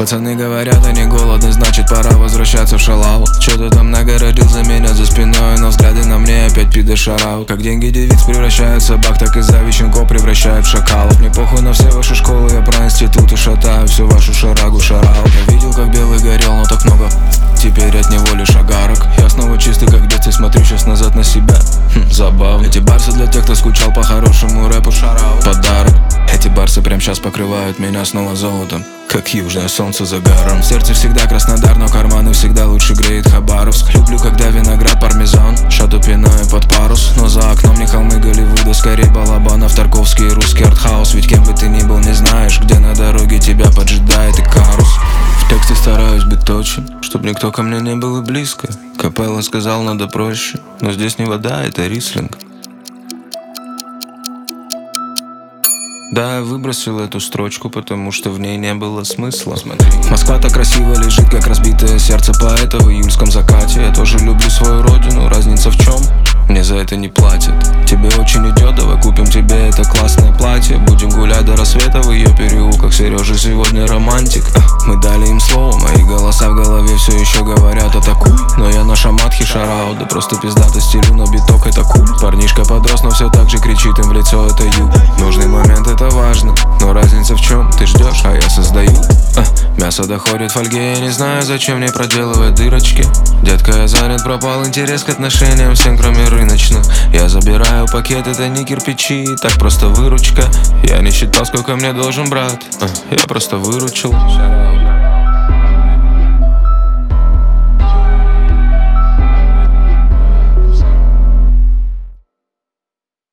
Пацаны говорят, они голодны, значит пора возвращаться в шалаву. Чё-то там нагородил за меня за спиной, но взгляды на мне опять пидошарау. Как деньги девиц превращают в собак, так и завищенко превращают в шакалов. Мне похуй на все ваши школы, я про институты шатаю всю вашу шарагу шарау. Я видел, как белый горел, но так много теперь от него лишь огарок. Я снова чистый, как в детстве, смотрю сейчас назад на себя. Забавно. Эти барсы для тех, кто скучал по хорошему рэпу, шарау. Подарок. Эти барсы прям сейчас покрывают меня снова золотом, как южное солнце за гором. В сердце всегда Краснодар, но карманы всегда лучше греет Хабаровск. Люблю, когда виноград, пармезан, шату пинаю под парус. Но за окном не холмы Голливуда, скорее балабанов, Тарковский и русский артхаус. Ведь кем бы ты ни был, не знаешь, где на дороге тебя поджидает Икарус. В тексте стараюсь быть точен, чтоб никто ко мне не был и близко. Капелла сказал, надо проще, но здесь не вода, это рислинг. Да, я выбросил эту строчку, потому что в ней не было смысла. Смотри. Москва так красиво лежит, как разбитое сердце поэта в июльском закате. Я тоже люблю свою родину, разница в чем? Мне за это не платят. Тебе очень идет, давай купим тебе это классное платье. Будем гулять до рассвета в ее переулках. Сережа сегодня романтик. Мы дали им слово, мои голоса в голове все еще говорят атакуй. Но я на шаматхи шарау, да просто пиздато стилю на биток, это куль. Парнишка подрос, но все так же кричит им в лицо, это ю. Нужный момент, это важно, но разница в чем? Ты ждешь, а я создаю. Мясо доходит в фольге, я не знаю, зачем мне проделывать дырочки. Детка, я занят, пропал интерес к отношениям всем, кроме рыночных. Я забираю пакет, это не кирпичи, так просто выручка. Я не считал, сколько мне должен брат, я просто выручил.